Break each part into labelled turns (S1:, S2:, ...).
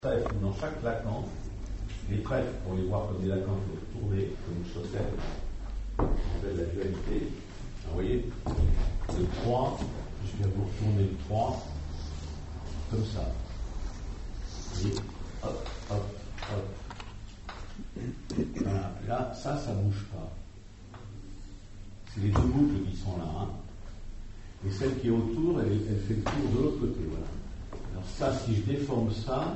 S1: Trèfle, dans chaque lacan, les trèfles, pour les voir comme des lacans, il faut tourner comme une chaussette, on appelle la dualité. Vous voyez, le 3, je vais vous retourner le 3, comme ça. Et hop, hop, hop. Voilà. Là, ça bouge pas. C'est les deux boucles qui sont là. Hein. Et celle qui est autour, elle fait le tour de l'autre côté. Voilà. Alors ça, si je déforme ça,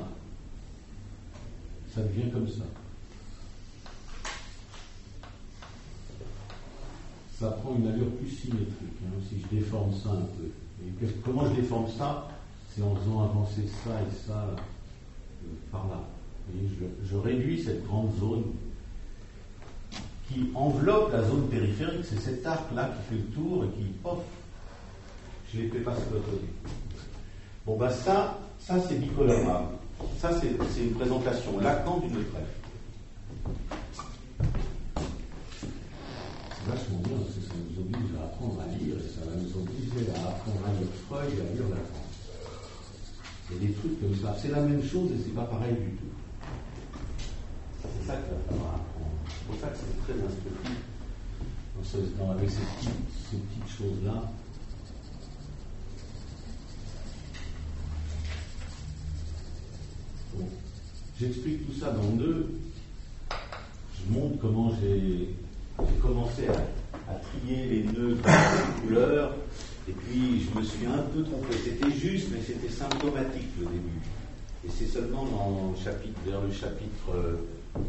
S1: ça devient comme ça. Ça prend une allure plus symétrique, hein, si je déforme ça un peu. Et comment je déforme ça? C'est en faisant avancer ça et ça par là. Et je réduis cette grande zone qui enveloppe la zone périphérique. C'est cet arc-là qui fait le tour et qui, pof, je les fais passer de l'autre côté. Bon, ben ça c'est bicolorable. Ça, c'est une présentation Lacan d'une trèfle. C'est vachement bien, parce que ça nous oblige à apprendre à lire, et ça va nous obliger à apprendre à lire Freud et à lire Lacan. Il y a des trucs comme ça. C'est la même chose et c'est pas pareil du tout. C'est ça qu'il va falloir apprendre. C'est pour ça que c'est très instructif avec ces petites choses-là. Bon. J'explique tout ça dans Nœud. Je montre comment j'ai commencé à trier les nœuds de couleurs, et puis je me suis un peu trompé. C'était juste, mais c'était symptomatique le début. Et c'est seulement vers le chapitre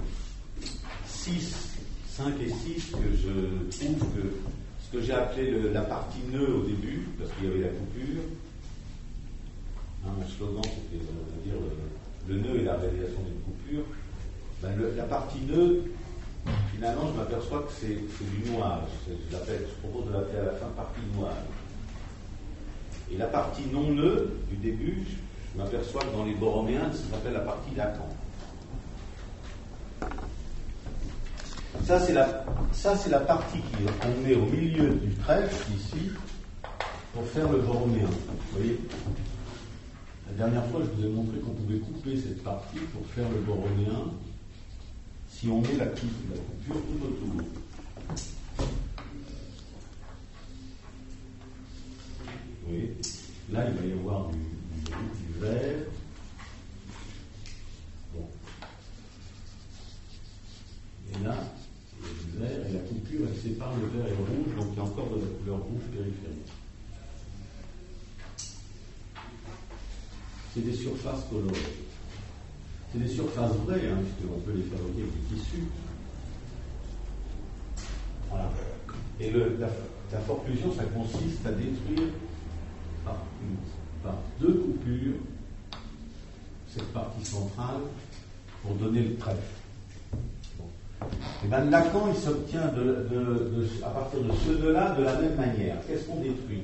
S1: 6, 5 et 6 que je trouve que ce que j'ai appelé la partie nœud au début, parce qu'il y avait la coupure, hein, mon slogan c'était on va dire le nœud et la réalisation d'une coupure, ben la partie nœud, finalement je m'aperçois que c'est du nouage. Je propose de l'appeler à la fin partie nouage. Et la partie non nœud du début, je m'aperçois que dans les borroméens, ça s'appelle la partie Lacan. Ça c'est la partie qu'on met au milieu du trèfle ici pour faire le borroméen. Vous voyez? La dernière fois, je vous ai montré qu'on pouvait couper cette partie pour faire le borroméen si on met la coupure tout autour. Oui. Là, il va y avoir du vert. Bon. Et là, il y a du vert, et la coupure, elle sépare le vert et le rouge, donc il y a encore de la couleur rouge périphérique. C'est des surfaces colorées. C'est des surfaces vraies, hein, puisqu'on peut les fabriquer avec des tissus. Voilà. Et la forclusion, ça consiste à détruire par deux coupures cette partie centrale pour donner le trèfle. Bon. Et bien Lacan, il s'obtient à partir de ce nœud-là de la même manière. Qu'est-ce qu'on détruit?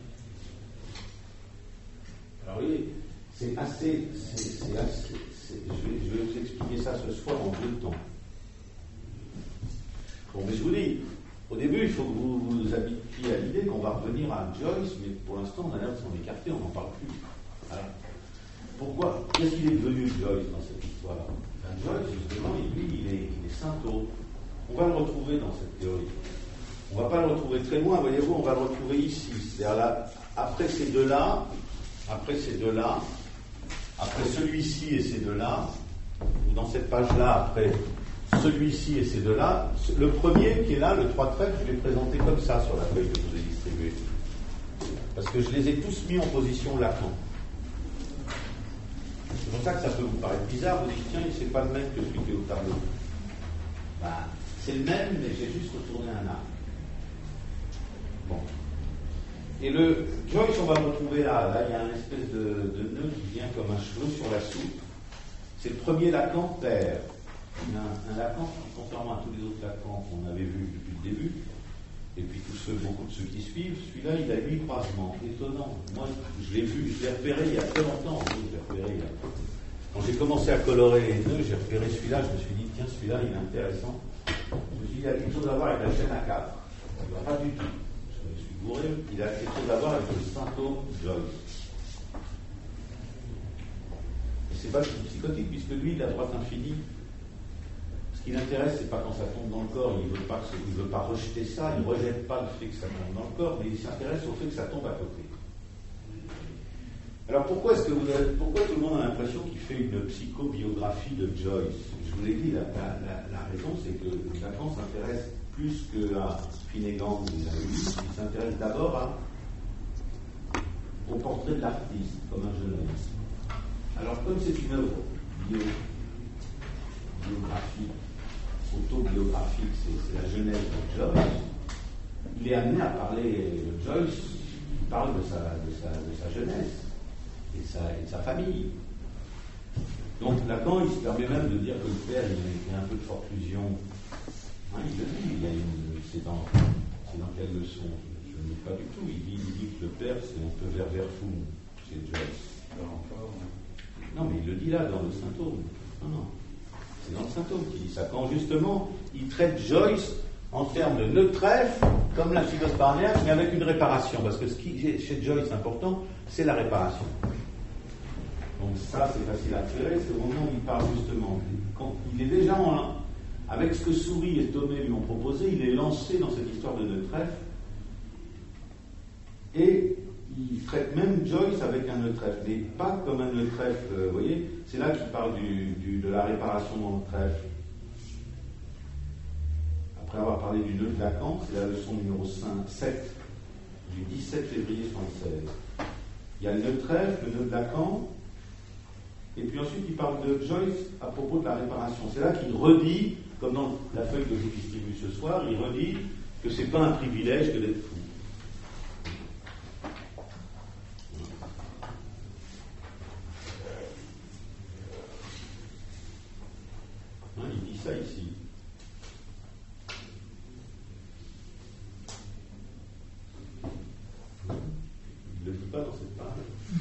S1: Alors vous voyez, c'est assez. Je vais vous expliquer ça ce soir en 2 temps. Bon, mais je vous dis, au début, il faut que vous vous habituiez à l'idée qu'on va revenir à Joyce, mais pour l'instant, on a l'air de s'en écarter, on n'en parle plus. Alors, pourquoi? Qu'est-ce qu'il est devenu Joyce dans cette histoire-là? Joyce, justement, lui, il est symptôme. On va le retrouver dans cette théorie. On ne va pas le retrouver très loin, voyez-vous, on va le retrouver ici. C'est-à-dire là, après ces deux-là, après celui-ci et ces deux-là, ou dans cette page-là, après celui-ci et ces deux-là, le premier qui est là, le 3 trèfle, je l'ai présenté comme ça sur la feuille que je vous ai distribuée. Parce que je les ai tous mis en position Lacan. C'est pour ça que ça peut vous paraître bizarre, vous dites, tiens, c'est pas le même que celui qui est au tableau. Ben, c'est le même, mais j'ai juste retourné un arc. Bon. Et le Joyce, on va le retrouver là. Là, il y a une espèce de nœud qui vient comme un cheveu sur la soupe. C'est le premier Lacan pair. Il y a un Lacan, contrairement à tous les autres Lacans qu'on avait vus depuis le début, et puis beaucoup de ceux qui suivent, celui-là, il a 8 croisements. Étonnant. Moi, je l'ai repéré il y a très longtemps. Quand j'ai commencé à colorer les nœuds, j'ai repéré celui-là, je me suis dit, tiens, celui-là, il est intéressant. Je me suis dit, il y a quelque chose à voir avec la chaîne à 4. Pas du tout. Il a quelque chose à voir avec le symptôme Joyce. c'est pas du psychotique, puisque lui, il a droite infinie. Ce qui l'intéresse, c'est pas quand ça tombe dans le corps, il veut pas rejeter ça, il ne rejette pas le fait que ça tombe dans le corps, mais il s'intéresse au fait que ça tombe à côté. Alors pourquoi tout le monde a l'impression qu'il fait une psychobiographie de Joyce? Je vous l'ai dit, la raison, c'est que Lacan s'intéresse plus qu'à Finnegan ou à Ulysse, il s'intéresse d'abord au portrait de l'artiste, comme un jeune homme. Alors comme c'est une œuvre biographique, autobiographique, c'est la jeunesse de Joyce, il est amené à parler de Joyce, il parle de sa jeunesse et de sa famille. Donc Lacan, il se permet même de dire que le père, il y a un peu de forclusion. Hein, il le dit, c'est dans quelle leçon? Je ne dis pas du tout. Il dit que le père, c'est un peu vert fou chez Joyce. Non, mais il le dit là, dans le symptôme. Non. C'est dans le symptôme qu'il dit ça. Quand justement, il traite Joyce en termes de neutref, comme la philosophe Barnier, mais avec une réparation. Parce que ce qui est chez Joyce important, c'est la réparation. Donc ça, c'est facile à tirer. C'est au moment où il parle justement. Quand il est déjà avec ce que Souris et Thomé lui ont proposé, il est lancé dans cette histoire de neutref. Et il traite même Joyce avec un neutref, mais pas comme un neutref, vous voyez, c'est là qu'il parle de la réparation dans le trèfle. Après avoir parlé du nœud de Lacan, c'est la leçon numéro 7, du 17 février 1976. Il y a le neutref, le nœud de Lacan, et puis ensuite il parle de Joyce à propos de la réparation. C'est là qu'il redit, comme dans la feuille que je vous distribue ce soir, il redit que c'est pas un privilège que d'être fou. Il dit ça ici. Il ne le dit pas dans cette page.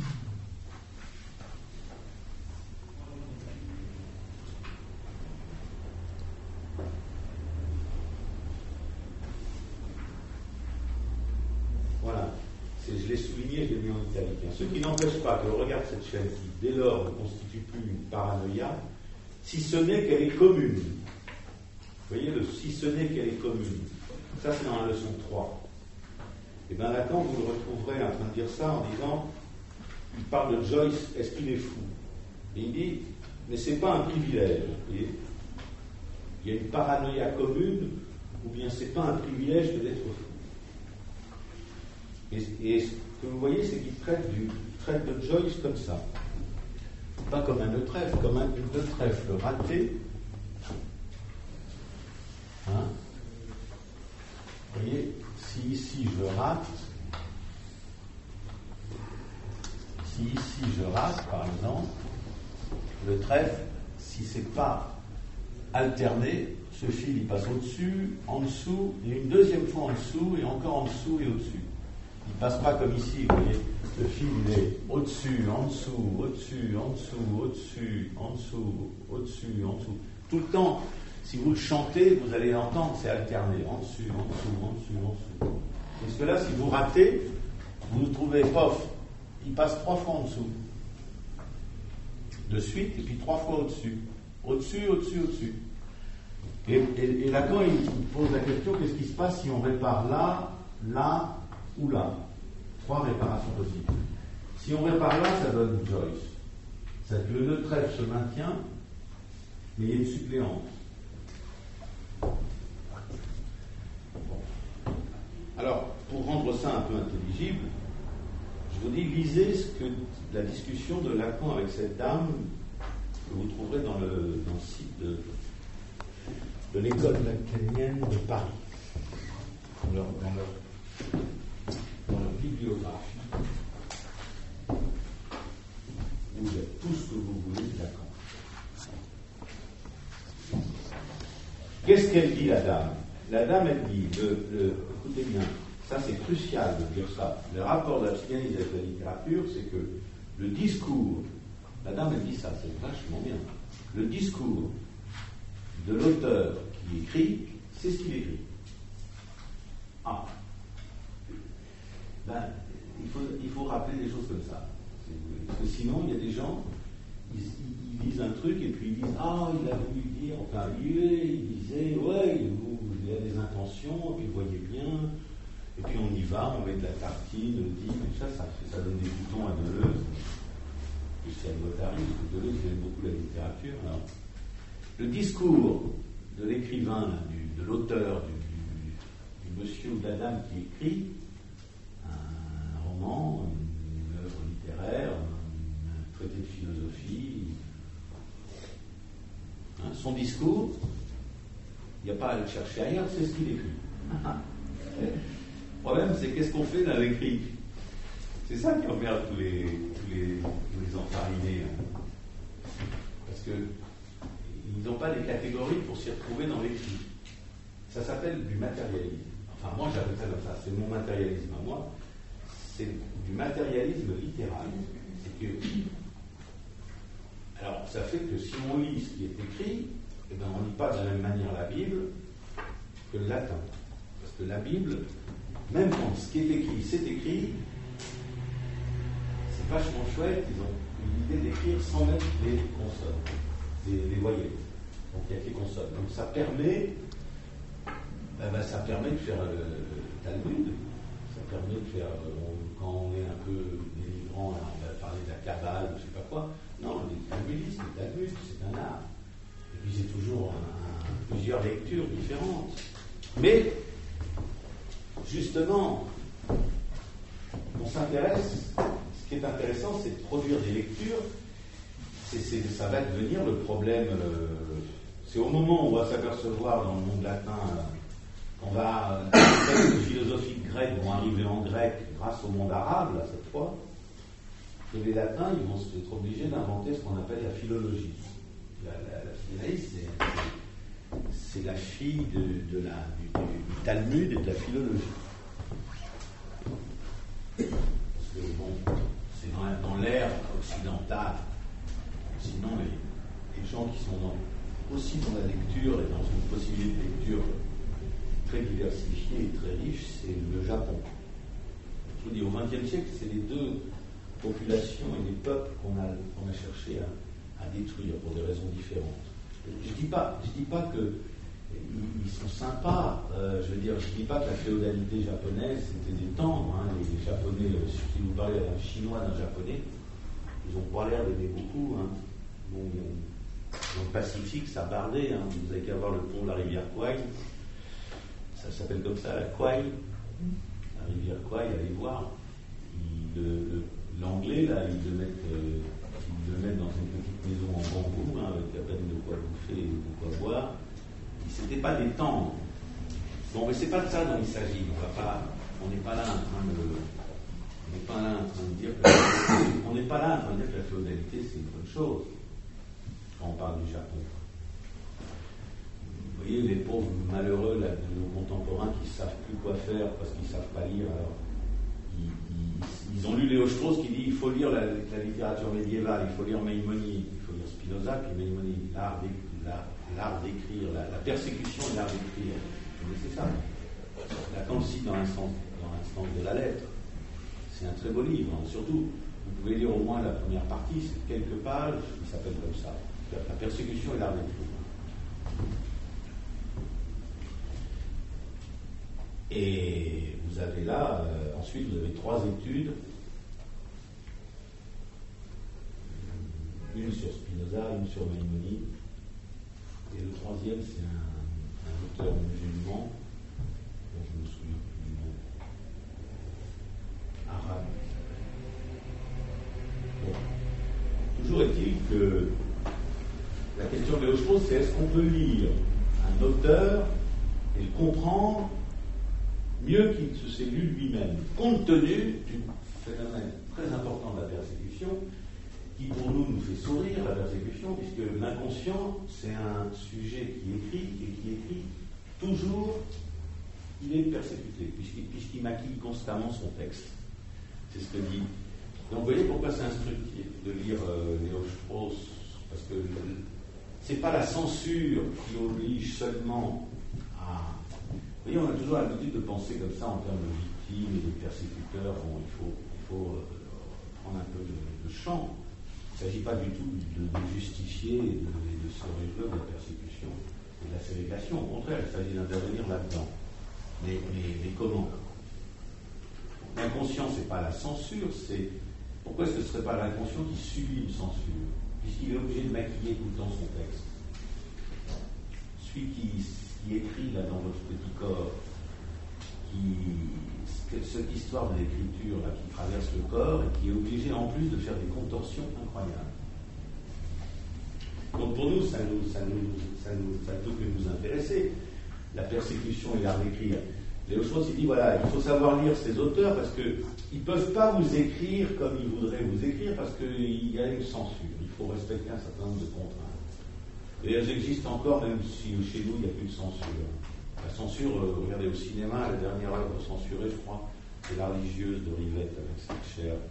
S1: Voilà. Je l'ai souligné, je l'ai mis en italique. Ce qui n'empêche pas que le regard de cette chaîne qui, dès lors, ne constitue plus une paranoïa, si ce n'est qu'elle est commune. Vous voyez, le si ce n'est qu'elle est commune. Ça, c'est dans la leçon 3. Et bien Lacan, vous le retrouverez en train de dire ça en disant, il parle de Joyce, est-ce qu'il est fou? Et il dit, mais c'est pas un privilège. Vous voyez, il y a une paranoïa commune, ou bien c'est pas un privilège que d'être fou. Et ce que vous voyez, c'est qu'il traite de Joyce comme ça. Pas comme un neutref, comme un neutref raté. Hein? Vous voyez, si ici je rate, par exemple, le trèfle, si c'est pas alterné, ce fil il passe au-dessus, en dessous, et une deuxième fois en dessous, et encore en dessous et au-dessus. Il ne passe pas comme ici, vous voyez, le fil il est au-dessus, en dessous, au-dessus, en dessous, au-dessus, en dessous, au-dessus, en dessous. Tout le temps, si vous le chantez, vous allez l'entendre, c'est alterné, en dessus, en dessous, en dessous, en dessous. Parce que là, si vous ratez, vous le trouvez, pof, il passe 3 fois en dessous. De suite, et puis 3 fois au-dessus. Au-dessus, au-dessus, au-dessus. Et Lacan, il pose la question, qu'est-ce qui se passe si on répare là, là, ou là? 3 réparations possibles. Si on répare là, ça donne Joyce. C'est-à-dire que le neutref se maintient, mais il y a une suppléance. Bon. Alors, pour rendre ça un peu intelligible, je vous dis, lisez la discussion de Lacan avec cette dame que vous trouverez dans le site de l'école lacanienne de Paris. Dans leur bibliographie, où il y a tout ce que vous voulez de Lacan. Qu'est-ce qu'elle dit, la dame? La dame, elle dit, écoutez bien, ça c'est crucial de dire ça. Le rapport de la psychanalyse avec la littérature, c'est que le discours, la dame, elle dit ça, c'est vachement bien. Le discours de l'auteur qui écrit, c'est ce qu'il écrit. Ah. Ben, il faut rappeler des choses comme ça. Parce que sinon, il y a des gens, ils lisent un truc et puis ils disent ah, il a voulu dire, enfin, il disait, ouais, il a des intentions, et puis vous voyez bien, et puis on y va, on met de la tartine, le dit, ça donne des boutons à Deleuze. Plus c'est à Guattari, parce que Deleuze il aime beaucoup la littérature. Alors, le discours de l'écrivain, de l'auteur, du monsieur ou de la dame qui écrit un roman, une œuvre littéraire, un traité de philosophie, son discours, il n'y a pas à le chercher ailleurs, c'est ce qu'il écrit. Le problème, c'est qu'est-ce qu'on fait dans l'écrit. C'est ça qui emmerde tous les enfarinés. Parce qu'ils n'ont pas des catégories pour s'y retrouver dans l'écrit. Ça s'appelle du matérialisme. Enfin, moi, j'appelle ça comme ça. C'est mon matérialisme à moi. C'est du matérialisme littéral. C'est que... Alors, ça fait que si on lit ce qui est écrit, eh ben, on ne lit pas de la même manière la Bible que le latin. Parce que la Bible, même quand ce qui est écrit, c'est écrit, c'est vachement chouette. Ils ont eu l'idée d'écrire sans mettre les consonnes, les voyelles. Donc, il n'y a que les consonnes. Donc, ça permet de faire le Talmud. Ça permet de faire, quand on est un peu délivrant, là, on va parler de la Kabbale, je ne sais pas quoi. Non, le talmudisme, le Talmud, c'est un art. Et puis c'est toujours plusieurs lectures différentes. Mais, justement, on s'intéresse, ce qui est intéressant, c'est de produire des lectures. Ça va devenir le problème. C'est au moment où on va s'apercevoir dans le monde latin les textes philosophiques grecs vont arriver en grec grâce au monde arabe, là, cette fois, que les latins, ils vont être obligés d'inventer ce qu'on appelle la philologie. La philologie, c'est la fille du Talmud et de la philologie. Parce que, bon, c'est dans l'ère occidentale. Sinon, les gens qui sont aussi dans la lecture et dans une possibilité de lecture très diversifiée et très riche, c'est le Japon. Je vous dis, au XXe siècle, c'est les deux populations et les peuples qu'on a cherché à détruire pour des raisons différentes. Je dis pas qu'ils sont sympas, je dis pas que la féodalité japonaise c'était des tendres, hein, les Japonais, si vous parlez d'un Chinois, d'un Japonais, ils n'ont pas l'air d'aimer beaucoup. Hein. Bon, dans le Pacifique, ça bardait, hein. Vous avez qu'à voir le pont de la rivière Kwai, ça s'appelle comme ça, la Kwai, la rivière Kwai, allez voir. L'anglais, là, ils le mettent dans une petite maison en bambou, hein, avec à peine de quoi bouffer et de quoi boire. C'était pas des tendres. Bon, mais c'est pas de ça dont il s'agit. On n'est pas là en train de dire que la féodalité c'est une bonne chose quand on parle du Japon. Vous voyez, les pauvres malheureux là, de nos contemporains qui ne savent plus quoi faire parce qu'ils ne savent pas lire, alors ils ont lu Léo Strauss qui dit il faut lire la littérature médiévale, il faut lire Maïmonide, il faut lire Spinoza, puis Maïmonide, l'art d'écrire, la persécution et l'art d'écrire. C'est ça. Lacan le cite dans l'instance de la lettre. C'est un très beau livre. Hein. Surtout, vous pouvez lire au moins la première partie, c'est quelques pages, il s'appelle comme ça. La persécution et l'art d'écrire. Et vous avez là, ensuite, vous avez 3 études. Une sur Spinoza, une sur Maïmonide. Et le 3e, c'est un auteur musulman, dont je me souviens plus du nom, arabe. Bon. Toujours est-il que la question de Léo Strauss, c'est est-ce qu'on peut lire un auteur et le comprendre mieux qu'il ne s'est lu lui-même, compte tenu du phénomène très important de la persécution, qui pour nous fait sourire, la persécution, puisque l'inconscient, c'est un sujet qui écrit, et qui écrit toujours, il est persécuté, puisqu'il maquille constamment son texte. C'est ce que dit. Donc vous voyez pourquoi c'est instructif de lire Léo Strauss, parce que c'est pas la censure qui oblige seulement à... Vous voyez, on a toujours l'habitude de penser comme ça en termes de victimes et de persécuteurs. Bon, il faut prendre un peu de champ. Il ne s'agit pas du tout de justifier et de se réjouir de la persécution et de la ségrégation. Au contraire, il s'agit d'intervenir là-dedans. Mais comment? L'inconscient, ce n'est pas la censure, c'est... Pourquoi est-ce que ce ne serait pas l'inconscient qui subit une censure, puisqu'il est obligé de maquiller tout le temps son texte? Celui qui écrit là dans votre petit corps, cette histoire de l'écriture là, qui traverse le corps et qui est obligé en plus de faire des contorsions incroyables. Donc pour nous, ça ne peut que nous intéresser, la persécution et l'art d'écrire. Léo Strauss, il dit, voilà, il faut savoir lire ces auteurs parce qu'ils ne peuvent pas vous écrire comme ils voudraient vous écrire parce qu'il y a une censure. Il faut respecter un certain nombre de contraintes. Et elles existent encore, même si chez nous, il n'y a plus de censure. La censure, regardez, au cinéma, la dernière œuvre censurée, je crois, c'est La religieuse de Rivette avec cette chair.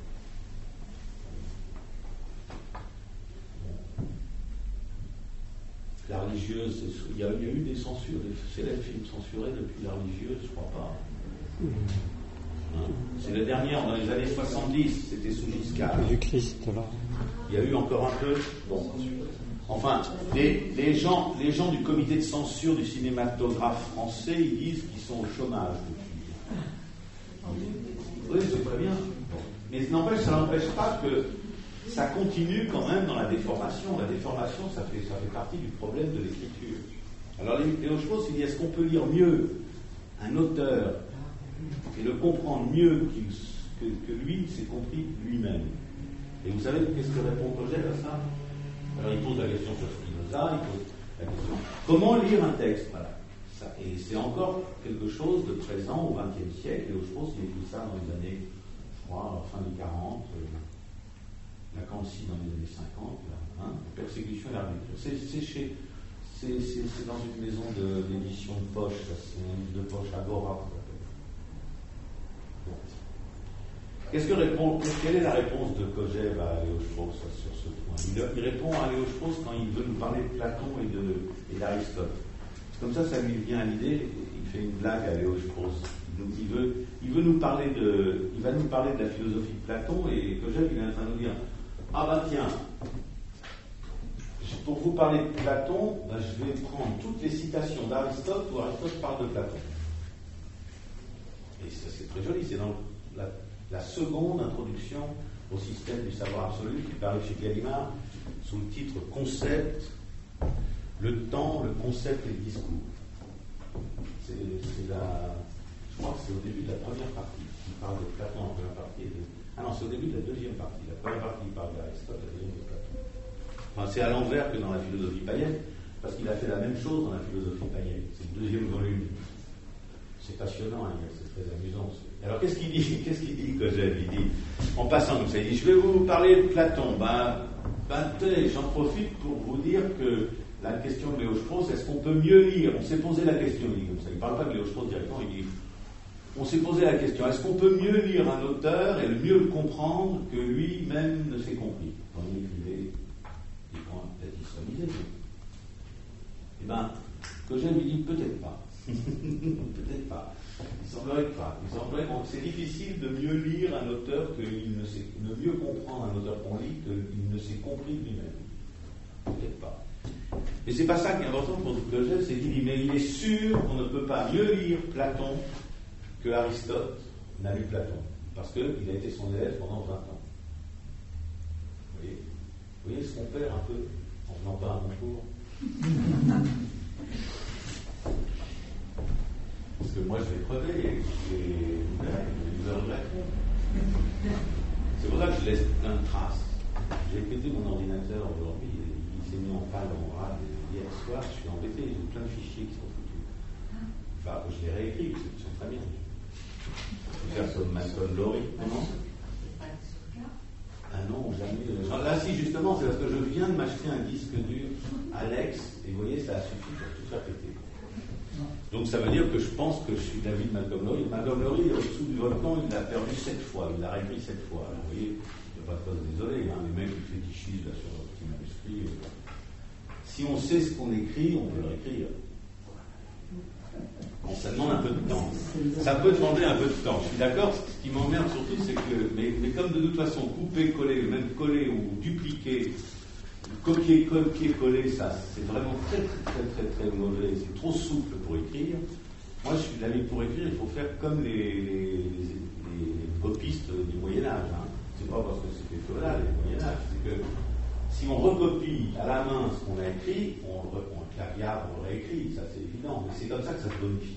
S1: La religieuse, il y a eu des censures, des célèbres films censurés depuis La religieuse, je crois pas. Hein? C'est la dernière, dans les années 70, c'était sous Giscard.
S2: Du Christ, là.
S1: Il y a eu encore un peu. Bon. Enfin, les gens du comité de censure du cinématographe français, ils disent qu'ils sont au chômage depuis. Oui, c'est très bien. Mais ça n'empêche pas que ça continue quand même dans la déformation. La déformation, ça fait partie du problème de l'écriture. Alors Léo Strauss, il dit, est-ce qu'on peut lire mieux un auteur et le comprendre mieux que lui s'est compris lui-même? Et vous savez qu'est-ce que répond Kojève à ça? Alors il pose la question sur Spinoza, il pose la question comment lire un texte, voilà. Et c'est encore quelque chose de présent au XXe siècle. Léo Strauss, il écrit ça dans les années, je crois, fin des 40, Lacan aussi dans les années 50, là, hein, persécution et l'arbitre. C'est dans une maison d'édition de poche, ça, c'est un livre de poche, Agora. Bon. Quelle est la réponse de Kojève à Léo Strauss sur ce point? Il répond à Léo Strauss quand il veut nous parler de Platon et d'Aristote. Comme ça lui vient à l'idée, il fait une blague à Léo Strauss. Il va nous parler de la philosophie de Platon, et Kojève, il est en train de nous dire, ah ben tiens, pour vous parler de Platon, je vais prendre toutes les citations d'Aristote où Aristote parle de Platon. Et ça, c'est très joli, c'est dans la seconde introduction au système du savoir absolu qui paraît chez Gallimard sous le titre Concept, le temps, le concept et le discours. Je crois que c'est au début de la première partie qui parle de Platon en première partie. C'est au début de la deuxième partie. La première partie il parle d'Aristote, la deuxième de Platon. Enfin, c'est à l'envers que dans la philosophie païenne, parce qu'il a fait la même chose dans la philosophie païenne. C'est le deuxième volume. C'est passionnant, hein, c'est très amusant. Alors qu'est-ce qu'il dit Kojève? Il dit, en passant comme ça, il dit, je vais vous parler de Platon. Tenez, j'en profite pour vous dire que la question de Léo Strauss, est-ce qu'on peut mieux lire? On s'est posé la question, il dit comme ça. Il ne parle pas de Léo Strauss directement, il dit, on s'est posé la question, est-ce qu'on peut mieux lire un auteur et mieux le comprendre que lui-même ne s'est compris? Quand il écrivait, peut-être il se lisait. Eh bien, Kojève lui dit, peut-être pas. Peut-être pas. Il semblerait pas. Que c'est difficile de mieux lire un auteur de mieux comprendre un auteur qu'on lit qu'il ne s'est compris lui-même. Peut-être pas. Mais c'est pas ça qui est important pour Kojève, c'est qu'il dit, mais il est sûr qu'on ne peut pas mieux lire Platon que Aristote n'a lu Platon, parce qu'il a été son élève pendant 20 ans. Vous voyez ce qu'on perd un peu en venant pas à mon cours? Parce que moi je vais crever et vous regretterez. C'est pour ça que je laisse plein de traces. J'ai écouté mon ordinateur aujourd'hui, il s'est mis en panne en rade hier soir, je suis embêté, j'ai plein de fichiers qui sont foutus. Enfin, je les réécris, ils sont très bien. Faire comme Malcolm Lowry. Comment? Ah non, jamais. Là, si, justement, c'est parce que je viens de m'acheter un disque dur Alex, et vous voyez, ça a suffi pour tout faire péter. Donc ça veut dire que je pense que je suis d'avis de Malcolm Lowry. Malcolm Lowry, au-dessous du volcan, il l'a perdu 7 fois, il l'a réécrit 7 fois. Alors, vous voyez, je ne vais pas trop désolé, hein, les mecs qui fétichisent là, sur leur petit manuscrit. Si on sait ce qu'on écrit, on peut le réécrire. Bon, ça demande un peu de temps. Ça peut demander un peu de temps. Je suis d'accord. Ce qui m'emmerde surtout, c'est que, mais comme de toute façon, couper, coller, même coller ou dupliquer, copier, coller, ça, c'est vraiment très mauvais. C'est trop souple pour écrire. Moi, je suis d'avis pour écrire, il faut faire comme les copistes du Moyen-Âge. Hein. C'est pas parce que c'était feudal, le Moyen-Âge. C'est que si on recopie à la main ce qu'on a écrit, on claviard, on réécrit, ça c'est évident. Mais c'est comme ça que ça se bonifie.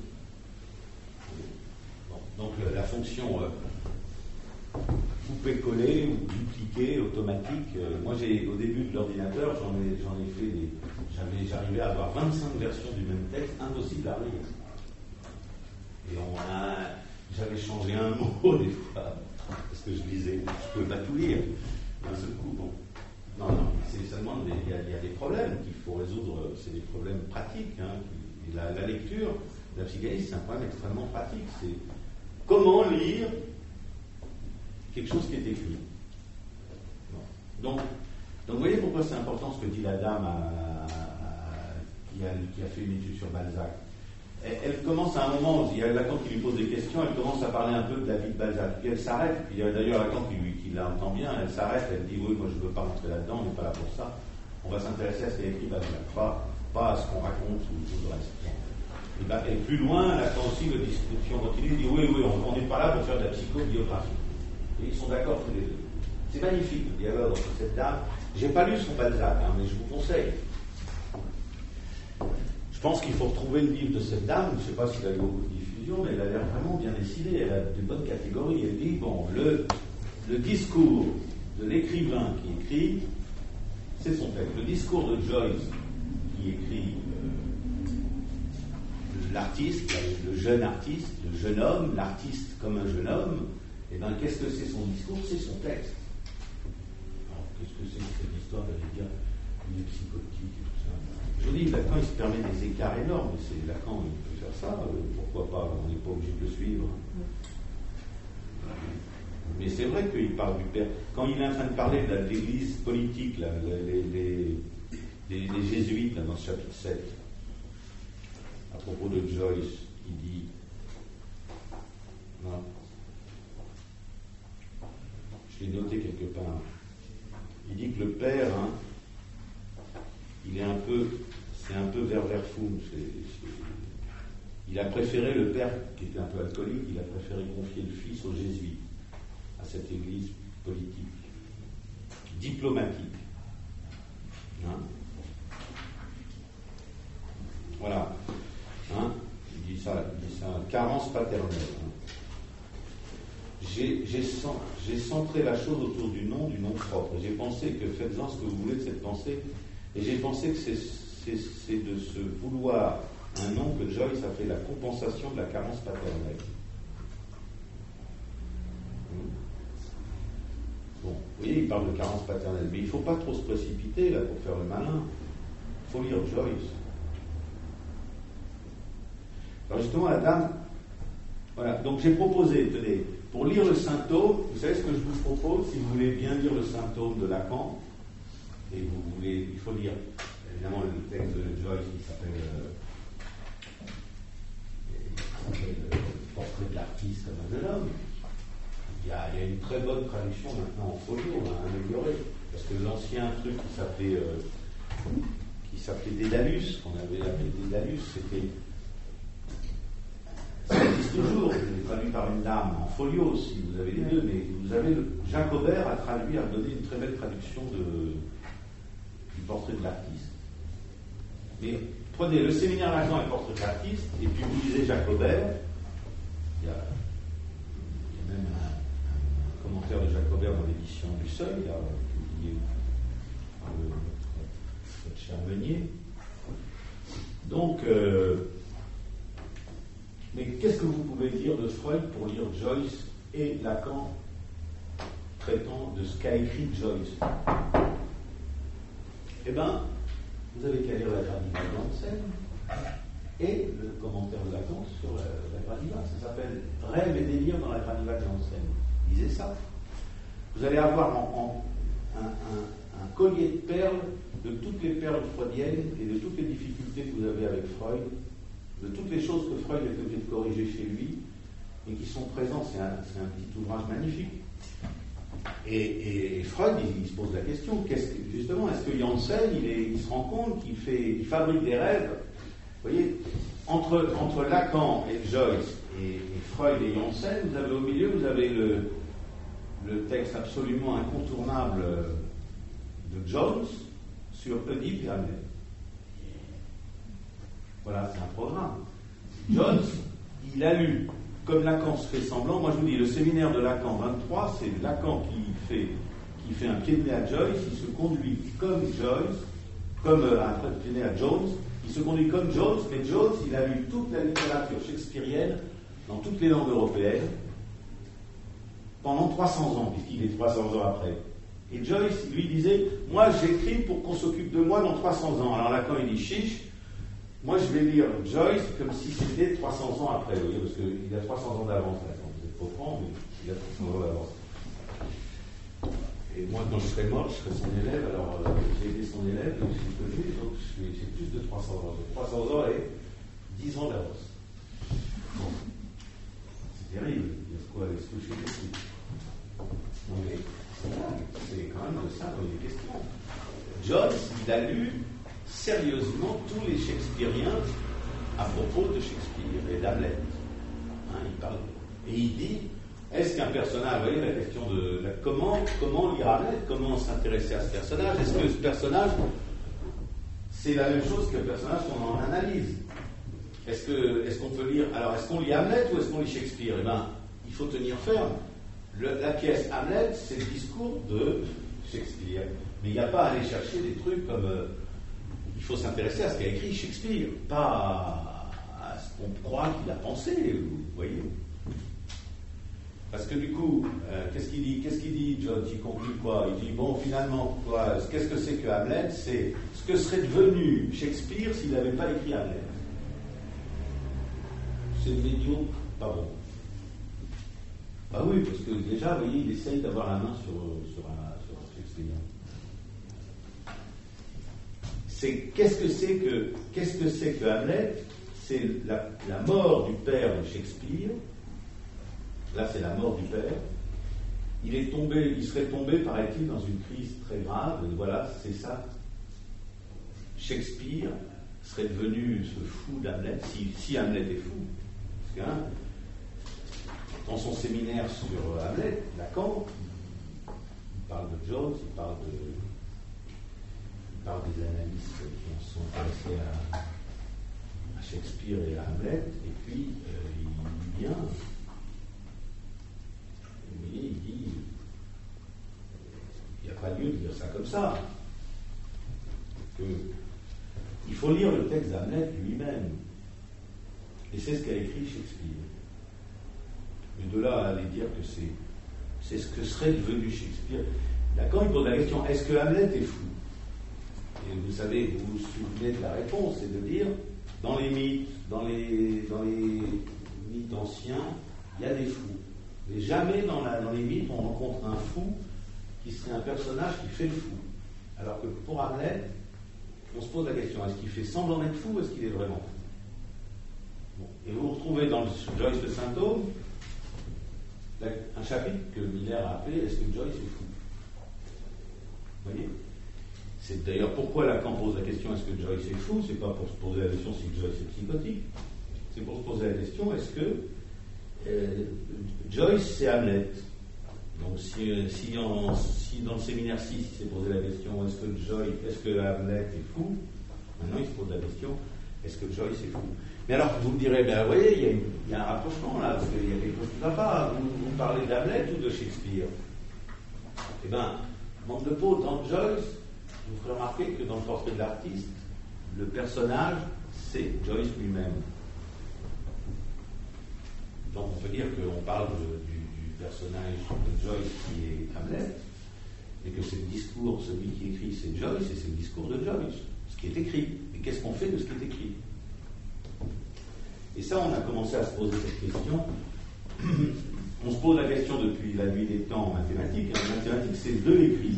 S1: Bon, donc la fonction couper-coller ou dupliquer automatique. Moi, au début de l'ordinateur, j'en ai fait j'arrivais à avoir 25 versions du même texte, impossible à lire. Et j'avais changé un mot des fois, parce que je lisais, je ne pouvais pas tout lire d'un seul coup. Bon. Non, c'est seulement il y a des problèmes qu'il faut résoudre, c'est des problèmes pratiques. Hein, la lecture, la psychanalyse, c'est un problème extrêmement pratique. C'est comment lire quelque chose qui est écrit. Bon. Donc, vous voyez pourquoi c'est important ce que dit la dame qui a fait une étude sur Balzac. Elle commence à un moment, il y a Lacan qui lui pose des questions, elle commence à parler un peu de la vie de Balzac, puis elle s'arrête, puis il y a d'ailleurs Lacan qui l'entend bien, elle s'arrête, elle dit oui, moi je ne veux pas rentrer là-dedans, on n'est pas là pour ça, on va s'intéresser à ce qu'a écrit Balzac, pas à ce qu'on raconte ou tout le reste. Et plus loin, Lacan aussi, la discussion continue, il dit oui, on n'est pas là pour faire de la psychobiographie. Et ils sont d'accord tous les deux. C'est magnifique le dialogue entre cette dame. J'ai pas lu son Balzac, hein, mais je vous conseille. Je pense qu'il faut retrouver le livre de cette dame, je ne sais pas s'il a eu beaucoup de diffusion, mais elle a l'air vraiment bien décidée, elle a de bonnes catégories. Elle dit, bon, le discours de l'écrivain qui écrit, c'est son texte. Le discours de Joyce qui écrit l'artiste, le jeune artiste, le jeune homme, l'artiste comme un jeune homme, et bien qu'est-ce que c'est son discours? C'est son texte. Alors, qu'est-ce que c'est que cette histoire d'aller dire il est psychotique et tout ça? Je dis, Lacan, il se permet des écarts énormes. C'est Lacan, il peut faire ça. Pourquoi pas? On n'est pas obligé de le suivre. Mais c'est vrai qu'il parle du père. Quand il est en train de parler de l'église politique, là, les jésuites, là, dans ce chapitre 7, à propos de Joyce, il dit... Non. Je l'ai noté quelque part. Il dit que le père... Hein, il est c'est un peu verfum. Il a préféré, le père qui était un peu alcoolique, il a préféré confier le fils aux jésuites, à cette église politique, diplomatique. Hein? Voilà. Hein? Il dit ça, carence paternelle. Hein? J'ai centré la chose autour du nom propre. J'ai pensé que faites-en ce que vous voulez de cette pensée. Et j'ai pensé que c'est de se vouloir un nom que Joyce a fait la compensation de la carence paternelle. Bon, vous voyez, il parle de carence paternelle, mais il ne faut pas trop se précipiter là pour faire le malin. Il faut lire Joyce. Alors justement, la dame, voilà, donc j'ai proposé, tenez, pour lire le symptôme, vous savez ce que je vous propose, si vous voulez bien lire le symptôme de Lacan, et il faut lire évidemment le texte de Joyce qui s'appelle Portrait de l'artiste comme un jeune homme. Il y a une très bonne traduction maintenant en folio, on a amélioré, parce que l'ancien truc qui s'appelait Dédalus, qu'on avait appelé Dédalus, ça existe toujours, c'est traduit par une dame en folio si vous avez les deux, mais vous avez Jacobert a donné une très belle traduction du portrait de l'artiste. Mais prenez le séminaire Lacan et le portrait de l'artiste, et puis vous lisez Jacobert. Il y a même un commentaire de Jacobert dans l'édition du Seuil, publié par notre cher Meunier. Donc, mais qu'est-ce que vous pouvez dire de Freud pour lire Joyce et Lacan traitant de ce qu'a écrit Joyce? Eh bien, vous avez qu'à lire la Gradiva de Janssen et le commentaire de Lacan sur la Gradiva. Ça s'appelle Rêve et délire dans la Gradiva de Janssen. Lisez ça. Vous allez avoir un collier de perles de toutes les perles freudiennes et de toutes les difficultés que vous avez avec Freud. de toutes les choses que Freud est obligé de corriger chez lui et qui sont présentes. C'est un petit ouvrage magnifique. Et Freud, il se pose la question, justement, est-ce que Janssen, il se rend compte qu'il fabrique des rêves? Vous voyez, entre Lacan et Joyce et Freud et Janssen, vous avez au milieu, vous avez le texte absolument incontournable de Jones sur Oedipe et Hamlet. Voilà, c'est un programme. Jones, il a lu, comme Lacan se fait semblant, moi je vous dis, le séminaire de Lacan 23, c'est Lacan qui fait un pied de nez à Joyce, il se conduit comme Joyce, comme un pied de nez à Jones, il se conduit comme Jones, mais Jones, il a lu toute la littérature shakespearienne dans toutes les langues européennes pendant 300 ans, puisqu'il est 300 ans après. Et Joyce lui disait, moi j'écris pour qu'on s'occupe de moi dans 300 ans. Alors Lacan il dit, chiche, moi je vais lire Joyce comme si c'était 300 ans après, vous voyez, parce qu'il a 300 ans d'avance, Lacan. Vous êtes pas franc, mais il a 300 ans d'avance. Et moi, quand je serai mort, je serai son élève. Alors, j'ai été son élève, donc je suis connu, donc j'ai plus de 300 ans. Donc, 300 ans et 10 ans d'avance. Bon. C'est terrible. Il y a ce quoi aller se coucher dessus. Non, mais c'est quand même de ça dont il est question. Joyce, il a lu sérieusement tous les Shakespeariens à propos de Shakespeare et d'Hamlet. Hein, il parle. Et il dit. Est-ce qu'un personnage, vous voyez la question de comment lire Hamlet, comment s'intéresser à ce personnage? Est-ce que ce personnage, c'est la même chose que le personnage qu'on en analyse? Est-ce qu'on peut lire, alors est-ce qu'on lit Hamlet ou est-ce qu'on lit Shakespeare? Eh bien, il faut tenir ferme. La pièce Hamlet, c'est le discours de Shakespeare. Mais il n'y a pas à aller chercher des trucs comme il faut s'intéresser à ce qu'a écrit Shakespeare, pas à ce qu'on croit qu'il a pensé, vous voyez. Parce que du coup, qu'est-ce qu'il dit, John? Il conclut quoi? Il dit, bon, finalement, quoi, qu'est-ce que c'est que Hamlet? C'est ce que serait devenu Shakespeare s'il n'avait pas écrit Hamlet. C'est médiocre, pas bon. Bah oui, parce que déjà, vous voyez, il essaye d'avoir la main sur un Shakespeare. Qu'est-ce que c'est que Hamlet? C'est la mort du père de Shakespeare. Là, c'est la mort du père. Il serait tombé, paraît-il, dans une crise très grave. Et voilà, c'est ça. Shakespeare serait devenu ce fou d'Hamlet, si Hamlet est fou. Parce que, dans son séminaire sur Hamlet, Lacan, il parle de Jones, il parle des analystes qui sont intéressés à Shakespeare et à Hamlet, et puis il dit bien. Il dit, il n'y a pas lieu de dire ça comme ça. Il faut lire le texte d'Hamlet lui-même. Et c'est ce qu'a écrit Shakespeare. Mais de là à aller dire que c'est ce que serait devenu Shakespeare. D'accord, il pose la question, est-ce que Hamlet est fou? Et vous savez, vous vous souvenez de la réponse, c'est de dire, dans les mythes anciens, il y a des fous. Mais jamais dans les mythes on rencontre un fou qui serait un personnage qui fait le fou. Alors que pour Hamlet, on se pose la question, est-ce qu'il fait semblant d'être fou ou est-ce qu'il est vraiment fou? Bon. Et vous retrouvez dans Joyce le symptôme un chapitre que Miller a appelé Est-ce que Joyce est fou? Vous voyez? C'est d'ailleurs pourquoi Lacan pose la question est-ce que Joyce est fou? C'est pas pour se poser la question si Joyce est psychotique. C'est pour se poser la question est-ce que Joyce, c'est Hamlet. Donc, si dans le séminaire 6, il s'est posé la question est-ce que Hamlet est fou? Maintenant, il se pose la question est-ce que Joyce est fou? Mais alors, vous me direz ben, vous voyez, il y a un rapprochement là, parce qu'il y a quelque chose qui ne va pas. Vous parlez d'Hamlet ou de Shakespeare? Eh bien, manque de peau, dans Joyce, vous ferez remarquer que dans le portrait de l'artiste, le personnage, c'est Joyce lui-même. Donc on peut dire qu'on parle du personnage de Joyce qui est Hamlet, et que c'est le discours, celui qui écrit c'est Joyce, et c'est le discours de Joyce, ce qui est écrit. Et qu'est-ce qu'on fait de ce qui est écrit? Et ça, on a commencé à se poser cette question. On se pose la question depuis la nuit des temps en mathématiques. En mathématiques, c'est de l'écrit.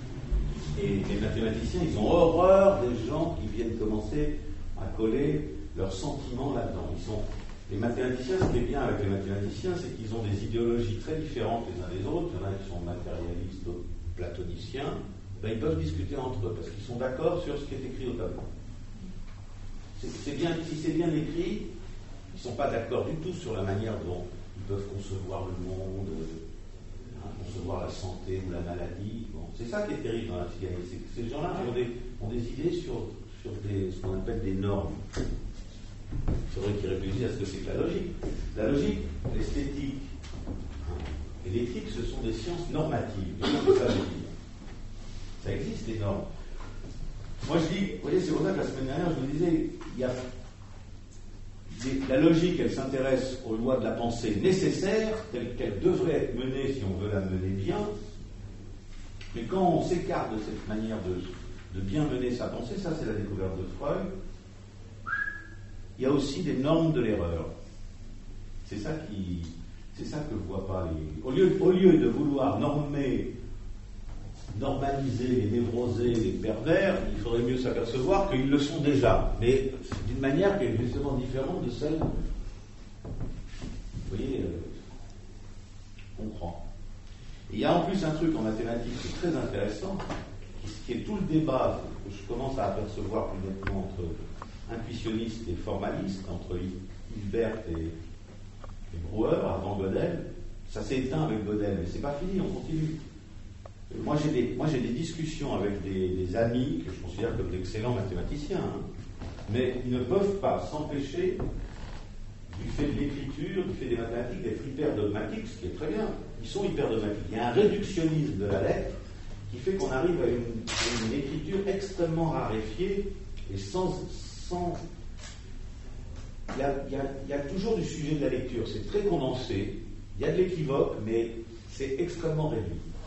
S1: Et les mathématiciens, ils ont horreur des gens qui viennent commencer à coller leurs sentiments là-dedans. Les mathématiciens, ce qui est bien avec les mathématiciens, c'est qu'ils ont des idéologies très différentes les uns des autres. Il y en a qui sont matérialistes, d'autres platoniciens. Ben, ils peuvent discuter entre eux parce qu'ils sont d'accord sur ce qui est écrit au tableau. C'est bien, si c'est bien écrit, ils ne sont pas d'accord du tout sur la manière dont ils peuvent concevoir le monde, concevoir la santé ou la maladie. Bon, c'est ça qui est terrible dans la psychanalyse. C'est que ces gens-là ont des idées sur ce qu'on appelle des normes. Il faudrait qu'ils réfléchissent à ce que c'est que la logique. La logique, l'esthétique et l'éthique, ce sont des sciences normatives. Qu'est-ce que ça veut dire? Ça existe, les normes. Moi, je dis, vous voyez, c'est pour ça que la semaine dernière, je vous disais, la logique, elle s'intéresse aux lois de la pensée nécessaires, telles qu'elles devraient être menées si on veut la mener bien. Mais quand on s'écarte de cette manière de bien mener sa pensée, ça c'est la découverte de Freud, il y a aussi des normes de l'erreur. C'est ça que ne voient pas les... Au lieu de vouloir normaliser les névrosés, les pervers, il faudrait mieux s'apercevoir qu'ils le sont déjà, mais d'une manière qui est justement différente de celle... Vous voyez, on comprend. Et il y a en plus un truc en mathématiques qui est très intéressant, qui est tout le débat que je commence à apercevoir plus nettement entre intuitionnistes et formalistes, entre Hilbert et Brouwer, avant Gödel. Ça s'est éteint avec Gödel, mais c'est pas fini, on continue. Moi j'ai des discussions avec des amis que je considère comme d'excellents mathématiciens, mais ils ne peuvent pas s'empêcher, du fait de l'écriture, du fait des mathématiques, d'être hyper dogmatiques, ce qui est très bien. Ils sont hyper dogmatiques. Il y a un réductionnisme de la lettre qui fait qu'on arrive à une écriture extrêmement raréfiée et sans il y a toujours du sujet de la lecture. C'est très condensé. Il y a de l'équivoque, mais c'est extrêmement réduit.